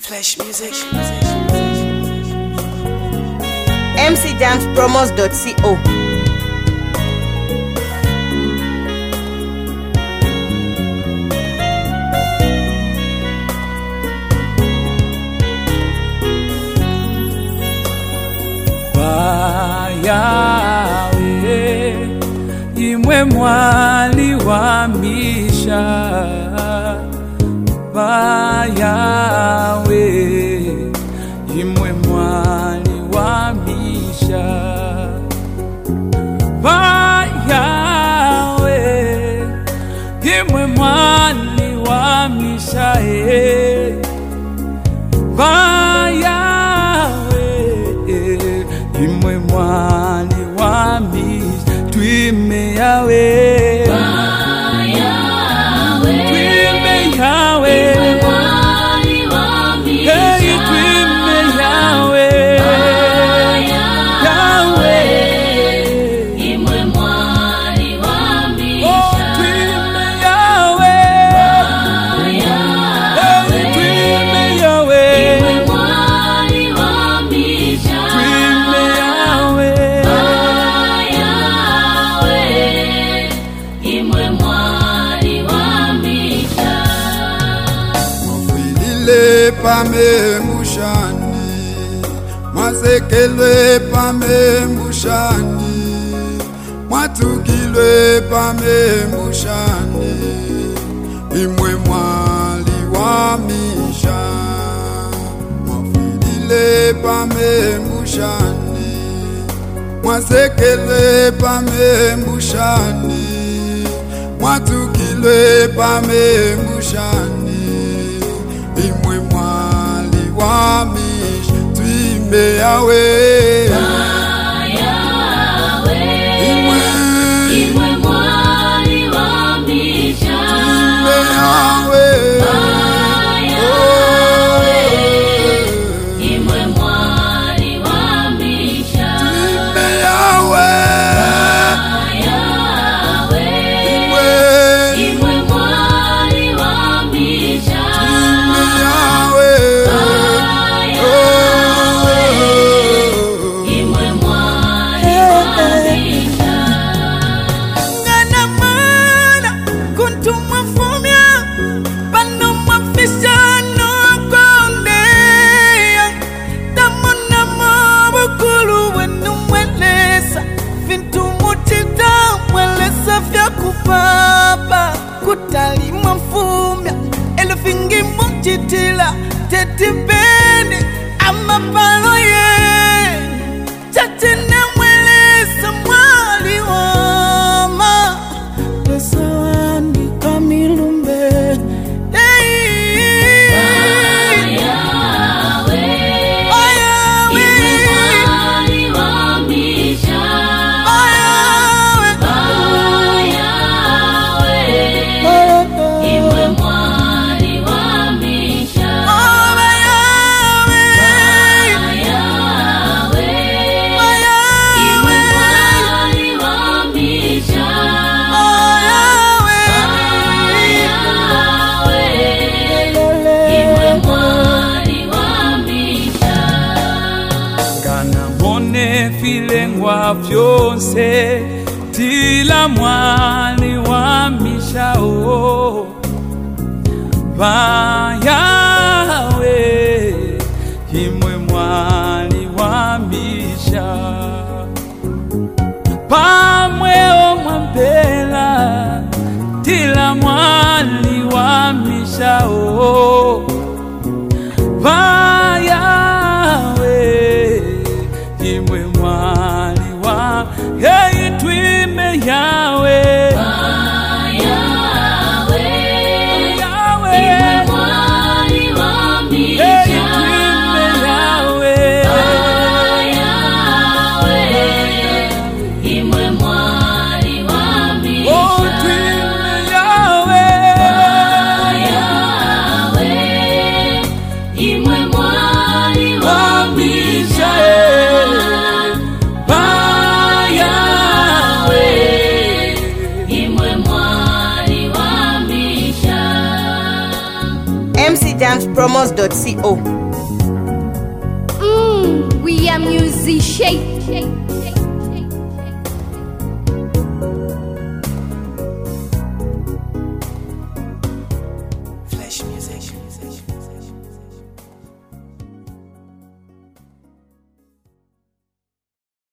Flash music. mcdancepromos.co. Yawe imwe mwali wa misha Yawe imwe mwali wa misha Yawe imwe mwali wa misha imwe mwali wa misha twime Yawe twime Yawe imwe mwali wa misha twime Yawe Yawe imwe mwali wa misha twime Yawe twime Yawe imwe mwali wa misha twime Yawe imwe mwali wa misha Mwafilile pame mushani Mwasekele pame mushani Mwatukilwe pame mushani imwe mwali wa misha Mwafilile pame mushani Mwasekele pame mushani Mwatukilwe pame mushani imwe mwali wa misha twime Yawe imwe mwali wa misha twime Yawe imwe mwali wa misha twime Yawe imwe mwali wa misha twime Yawe imwe mwali wa misha Ngana mana kuntu mafumya pano mafisha no kondeya tamona mabukulu wenu mwelesa vintu mutita mwelesa vya kupapa kutali mafumya elefingi mutitila tetibeni amapalo ye Chatine mwelesa mwali wama Pesa wandi kamilumbe mwali wa misha imwe mwali wa misha Filengwa vyonse tila mwali wa misha o Yawe imwe mwali wa misha pamwe o mwambela tila mwali wa misha o Yawe imwe mwali wa twime Yawe imwe mwali promos.co. We are musicians.